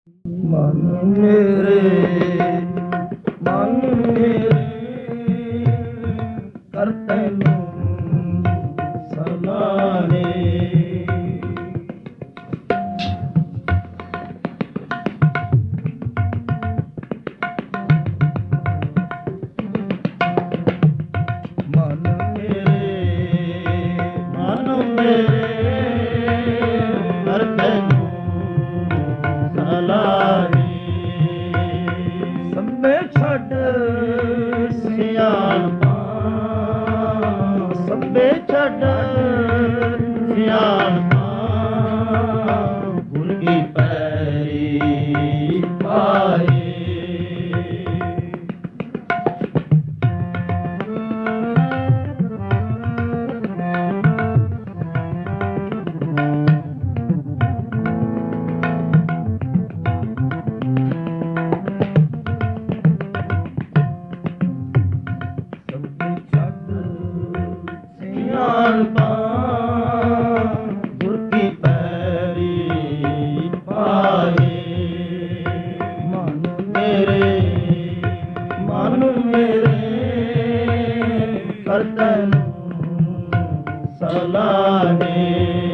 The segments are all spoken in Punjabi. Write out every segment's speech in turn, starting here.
ਮਨ ਮੇਰੇ ਮਨ ਮੇਰੇ ਕਰ ਤੈਨੂੰ ਸਲਾਹੇ। ਮਨ ਮੇਰੇ ਕਰ ਤੈਨੂੰ ਸਲਾਹੇ। ਸਭੇ ਛੱਡ ਸਿਆਣਪਾਂ, ਸਭੇ ਛੱਡ ਸਿਆਣਪਾਂ, ਗੁਰ ਕੀ ਪੈਰੀ ਪਾਏ। ਗੁਰ ਕੀ ਪੈਰੀ ਪਾਏ। ਮਨ ਮੇਰੇ ਕਰ ਤੈਨੂੰ ਸਲਾਹੇ।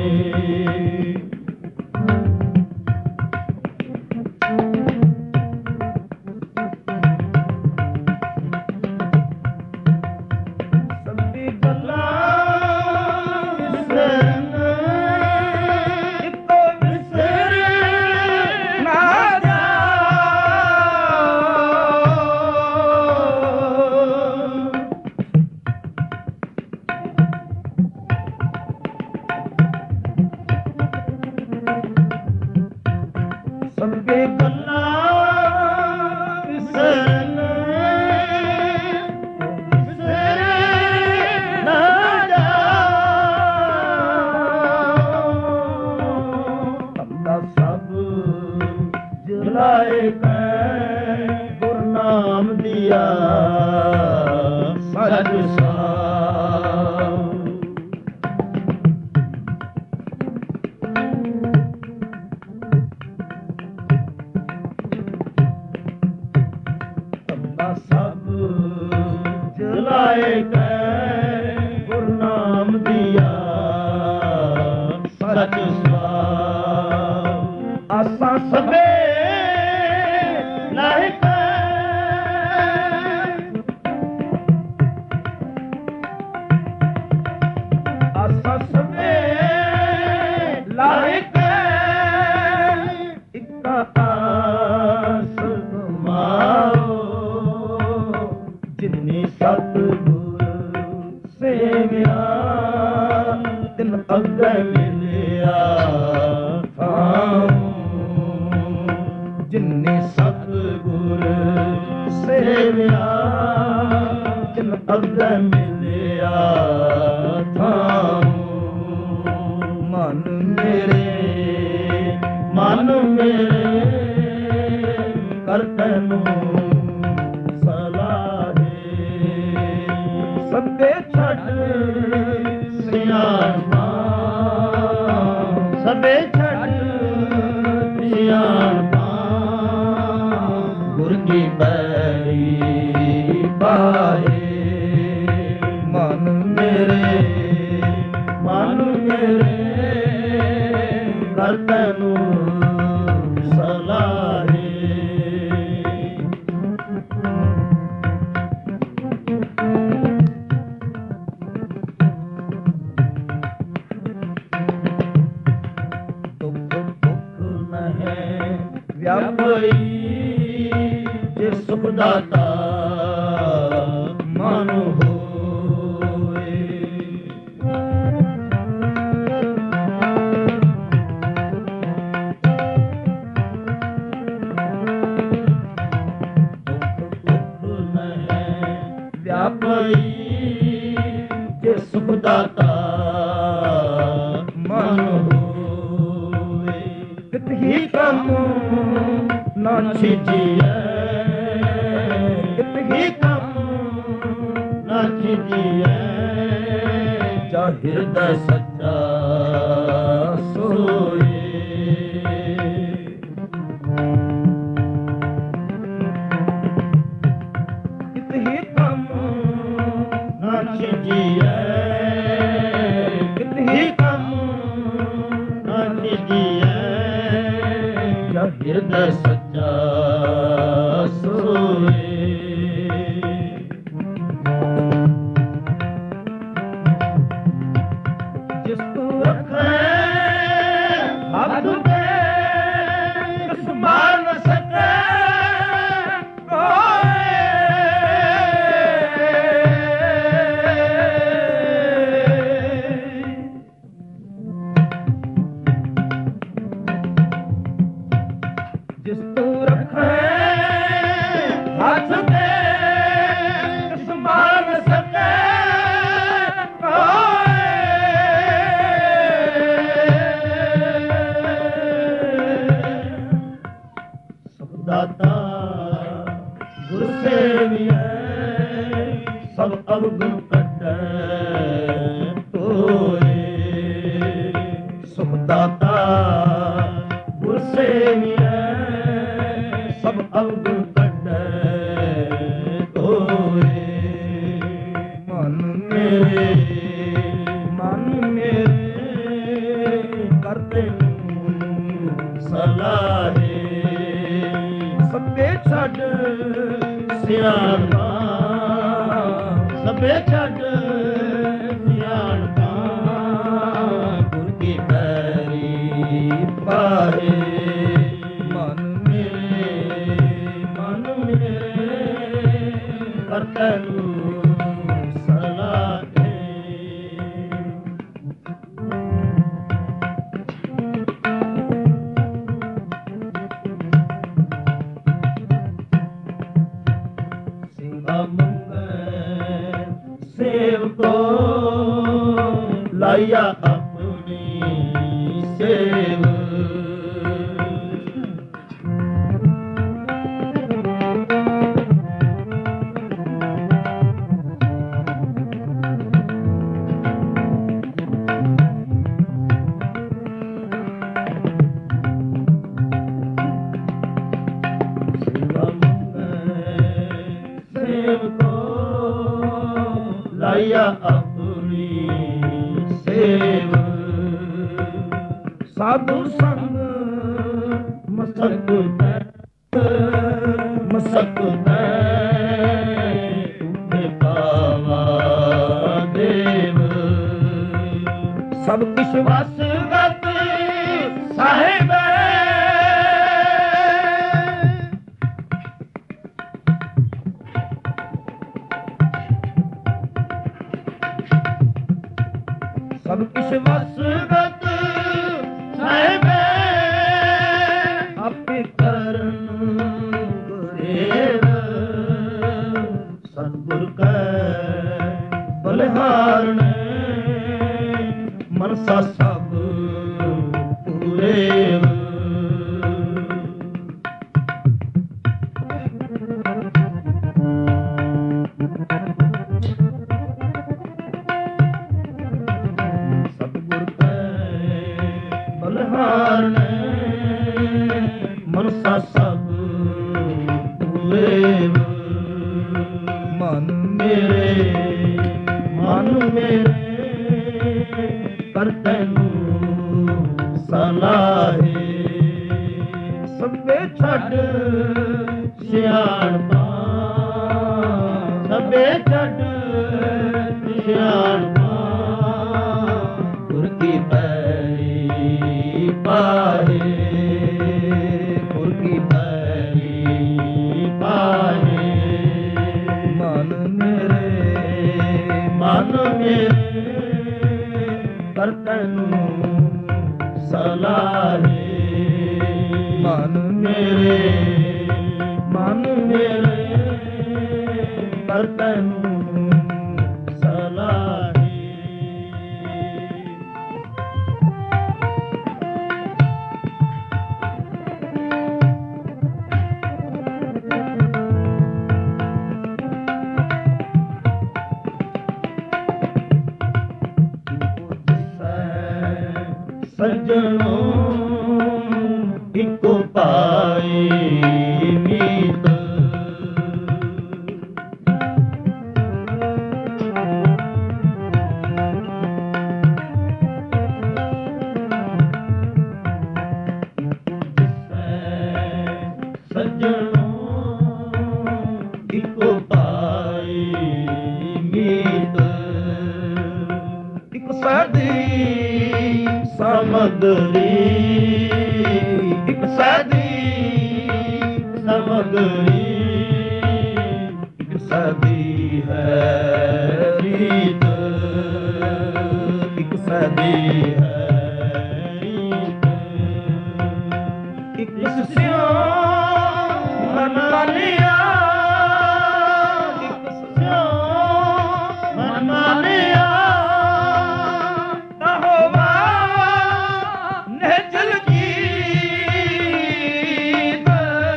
ਸਭੇ ਗੱਲਾਂ ਵਿਸਰਨ, ਵਿਸਰੇ ਨਾ ਜਾਓ। ਬੰਦਾ ਸਭ ਜਲਾਏ ਕੈ ਗੁਰ ਨਾਮ ਦਿਆ ਸਜ ਸਾਉ। ਸਭ ਜਲਾਏ ਕੈ ਗੁਰ ਨਾਮ ਦਿਆ ਸਚ ਸੁਆਉ। ਆਸਾਂ ਸਭੇ ਲਾਇ ਕੈ, ਆਸਾਂ ਸਭੇ ਲਾਇ ਕੈ, ਇੱਕ ਆਸ ਮਾਓ। ਜਿਨੀ ਸਤਿਗੁਰ ਸੇਵਿਆ ਤਿਨ ਅੱਗੇ ਮਿਲਿਆ ਥਾਉ। ਜਿਨੀ ਸਤਿਗੁਰ ਸੇਵਿਆ ਤਿਨ ਅੱਗੇ ਮਿਲਿਆ ਥਾਉ। ਮਨ ਮੇਰੇ ਕਰ ਤੈਨੂੰ ਸਭੇ ਛੱਡ ਸਿਆਣਪਾਂ, ਸਭੇ ਛੱਡ ਸਿਆਣਪਾਂ, ਗੁਰ ਕੀ ਪੈਰੀ ਪਾਏ। ਮਨ ਮੇਰੇ ਕਰ ਤੈਨੂੰ ਸਲਾਹੇ। ਵਿਆਪਈ ਜੇ ਸੁਖ ਦਾਤਾ ਮਨ ਹੋਏ। ਦੁਖ ਨਹਿ ਵਿਆਪਈ ਜੇ ਸੁਖ ਦਾਤਾ ਮਨ ਹੋਏ। ਕਿਤ ਹੀ ਕੰਮ ਨਾ ਛਿਜੀਐ, ਕਿਤ ਹੀ ਕੰਮ ਨਾ ਛਿਜੀਐ। ਜਾ ਹਿਰਦੈ ਸੱਚਾ ਸੋਏ। ਹਿਰਦੈ ਸੱਚਾ ਸੋਏ। ਜਿਸ ਤੂੰ ਰੱਖੇ ਹੱਥ ਤੇ ਕਿਸ ਮਾਰ ਨ ਸਕੇ ਕੋਈ। ਜਿਸ ਤੂੰ ਰੱਖੇ ਹੱਥ ਤੇ ਕਿਸ ਮਾਰ ਨ ਸਕੇ ਕੋਈ। ਸਭ ਦਾਤਾ ਗੁਰ ਸੇਵੀਐ ਸਭ ਅਵਗੁਣ ਕੱਢੈ ਧੋਏ। ਸਭ ਦਾਤਾ ਗੁਰ ਸੇਵੀਐ ਸਭ ਅਵਗੁਣ ਕੱਢੈ ਧੋਏ। ਮਨ ਮੇਰੇ ਕਰਦੇ ਸਲਾਹੇ। ਸਭੇ ਛੱਡ ਸਿਆਣਪਾਂ ਸਭੇ ਛੱਡ ਸਿਆਣਪਾਂ ਗੁਰ ਕੀ ਪੈਰੀ ਪਾਏ। ਮਨ ਮੇਰੇ ਕਰਤੈ ਨੂੰ ਸਲਾਹੇ। ਸੇਵਕੋ ਲਾਇਆ ਆਪਣੀ ਸੇਵ। ਲਾਇਆ ਆਪਣੀ ਸੇਵ। ਸਾਧੂ ਸੰਗ ਮਸਤਕ ਤੁਮੇ ਪਾਵਾ ਦੇਵ। ਸਭ ਕਿਛ ਵਸ ਗਤ ਸਾਹਿਬ। ਸਭ ਕਿਛ ਵਸ ਗਤ ਸਾਹਿਬ। ਆਪੇ ਕਰਨ ਗੁਰੇਵ। ਸਤਿਗੁਰ ਕੈ ਬਲਿਹਾਰਣ ਮਨਸਾ ਸਭ ਪੂਰੇਵ। ਬਲਿਹਾਰਣ ਮਨਸਾ ਸਭ ਪੂਰੇਵ। ਮਨ ਮੇਰੇ ਕਰਤੈ ਨੂੰ ਸਲਾਹੇ। ਸਭੇ ਛੱਡ ਸਿਆਣਪਾਂ ਸਭੇ ਛੱਡ ਸਿਆਣਪਾਂ ਗੁਰ ਕੀ ਪੈਰੀ ਪਾਏ। ਗੁਰ ਕੀ ਪੈਰੀ ਪਾਏ। ਮਨ ਮੇਰੇ ਕਰਤੈ ਨੂੰ ਸਲਾਹੇ। ਮਨ ਮੇਰੇ ਕਰਤੈ ਨੂੰ ਸਲਾਹੇ। ਸੱਜਣੋ ਇੱਕੋ ਪਾਏ ਮੀਤ। ਸੱਜਣੋ ਇੱਕੋ ਪਾਈ ਮੀਤ ਇੱਕ ਸਾਦੀ ਸਮਗਰੀ ਇੱਕ ਸਾਦੀ ਸਮਗਰੀ ਇੱਕ ਸਾਦੀ ਹੈ ਰੀਤ ਇੱਕ ਸਾਦੀ ਹੈ ਰੀਤ ਇੱਕ ਸਿਓ ਮਨ ਮਾਨਿਆ ਇੱਕ ਸਿਓ ਮਨ ਮਾਨਿਆ ਨਾ ਹੋਵਾ ਨਹਿਜਲ ਗੀਤ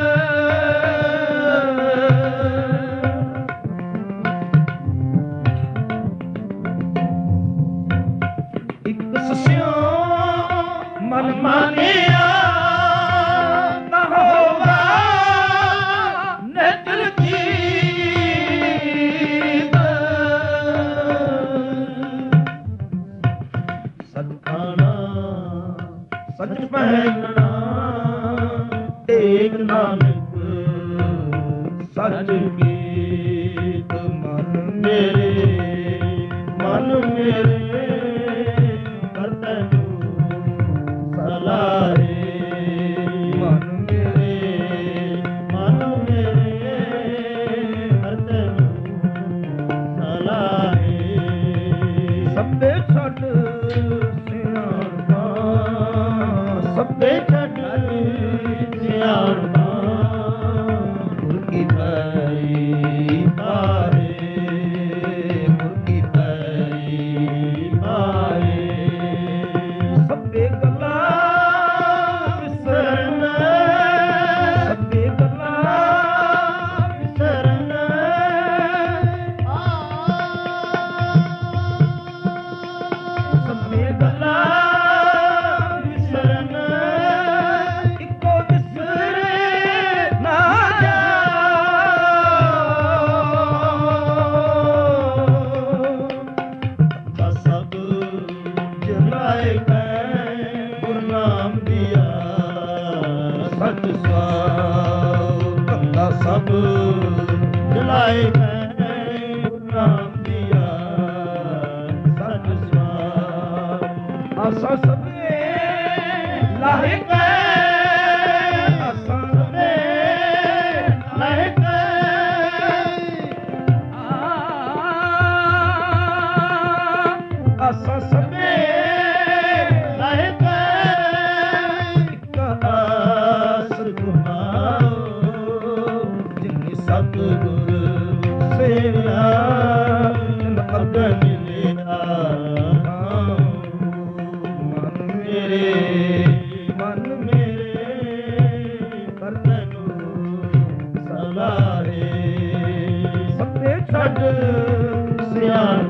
ਇੱਕ ਸਿਓ ਮਨ ਮਾਨਿਆ ਨਾ ਹੋਵਾ ਨਹਿਜਲ ਗੀਤ ਸੱਚ ਖਾਣਾ ਸੱਚ ਪਹਿਨਣਾ ਏਕ ਨਾਨਕ ਸੱਚ ਗੀਤ ਮਨ ਮੇਰੇ ਕਰਤਾ ਨੂੰ ਸਲਾਹੇ ਮਨ ਮੇਰੇ ਕਰਤਾ ਨੂੰ ਸਲਾਹੇ ਸਭੇ ਛੱਡ ਸਿਆਣਪਾ ਸਭੇ ਛੱਡ ਸਿਆਣਪਾ ਗੁਰ ਕੀ ਪੈਰੀ ਪਾਰੇ ਗੁਰ ਕੀ ਪੈਰੀ ਪਾਰੇ ਸਭੇ ਗੱਲਾਂ ਵਿਸਰਨ ਸਭੇ ਗੱਲਾਂ ਵਿਸਰਨ ਸਭੇ ਗੱਲਾਂ ਵਿਸਰਨ ਇੱਕੋ ਵਿਸਰੇ ਨਾ ਜਾਓ ਸਭ ਜਲਾਏ ਗੁਰੂ ਨਾਮ ਦਿਆ ਸੱਚ ਸਵਾਉ ਬੰਦਾ ਸਭ ਜਲਾਏ ਗੁਰੂ ਨਾਮ ਦਿਆ ਸੱਚ ਸਵਾਉ ਆਸਾ ਸਭੇ ਲਾਹੇ ਆਸਾ ਸਭੇ ਲਾਹੇ ਆਸਾ ਸਭੇ ਲਾਹੇ ਇੱਕ ਆਸ ਗੁਮਾਓ ਜਿਨੀ ਸਤਿਗੁਰ ਸੇਵਿਆ ਅਗਨ ਮਿਲਿਆ ਮਨ ਮੇਰੇ ਕਰਤਾ ਨੂੰ ਸਲਾਹੇ ਸਭੇ ਛੱਡ ਸਿਆਣ